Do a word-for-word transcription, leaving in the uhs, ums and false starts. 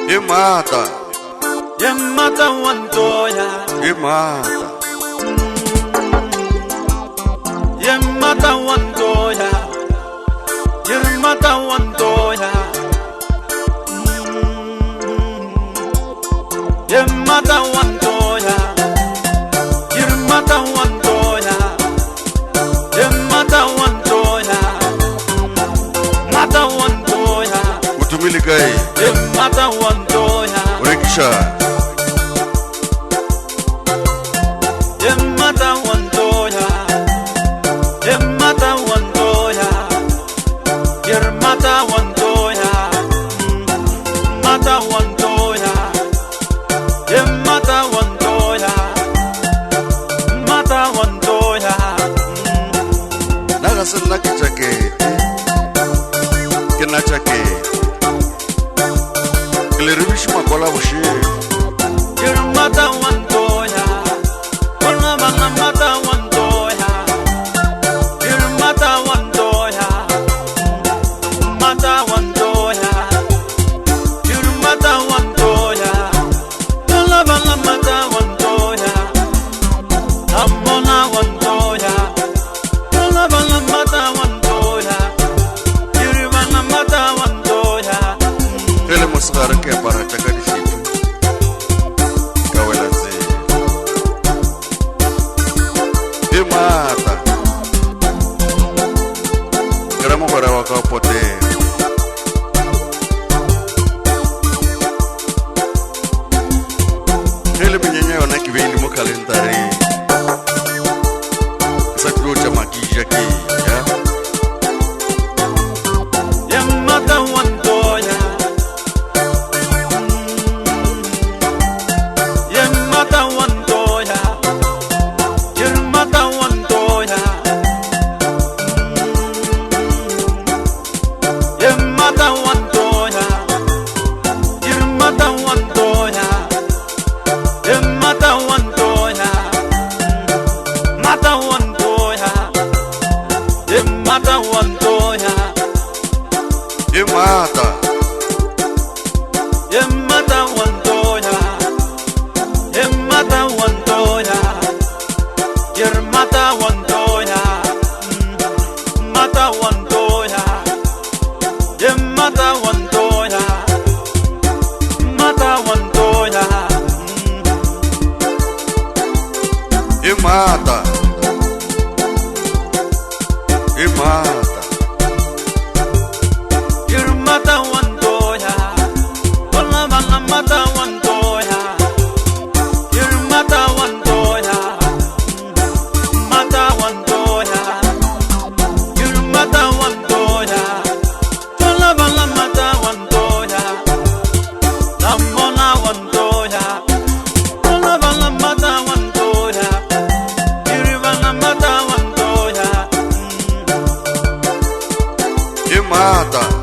Yemata, Yemata wantoya, Yemata, Yemata wantoya, Yemata wantoya, Yemata wantoya, Yemata wantoya, Yemata wantoya, Mata wantoya, utumili kai, Yemata wantoya, urekisha, Yemata wantoya, Yemata wantoya, Yemata wantoya, Mata wantoya, Yemata wantoya, Mata wantoya. naga sena ke jakete, ke na jakete, ke le rebishi makola boshiri. Yemata wantoya, kona bana mata wantoya, Yemata wantoya, Mata wantoya, Yemata wantoya, kona bana mata wantoya, Amona wantoya, kona bana mata wantoya, Yemana mata wantoya. Ele mosgara ke para chaka di situ, kawela zi. Yemata, kera mo bara waka pote. Ele menyenye wana kibeli mo kalendari. Sa klocha makija ki, ya. Yemata wantoya, Yemata wantoya, Yemata wantoya, Yemata wantoya, Yemata wantoya, Yemata wantoya, Mata wantoya, Yemata wantoya. Yemata, Yemata wantoya, Yemata wantoya, Yemata wantoya, Mata wantoya, Yemata wantoya, Mata wantoya. Yemata, Yemata, Yemata wantoya, kona bana mata wantoya, Yemata wantoya, Mata wantoya, Yemata wantoya, kona bana mata wantoya, Amona wantoya, kona bana mata wantoya, Yemana mata wantoya. Yemata.